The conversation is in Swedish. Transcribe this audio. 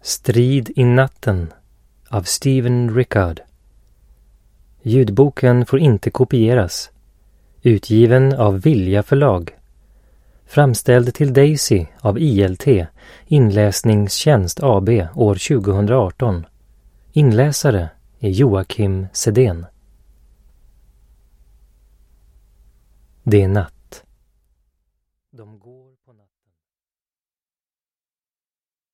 Strid i natten av Stephen Rickard. Ljudboken får inte kopieras. Utgiven av Vilja förlag. Framställd till Daisy av ILT, Inläsningstjänst AB år 2018. Inläsare är Joakim Sedén. Det är natt. De går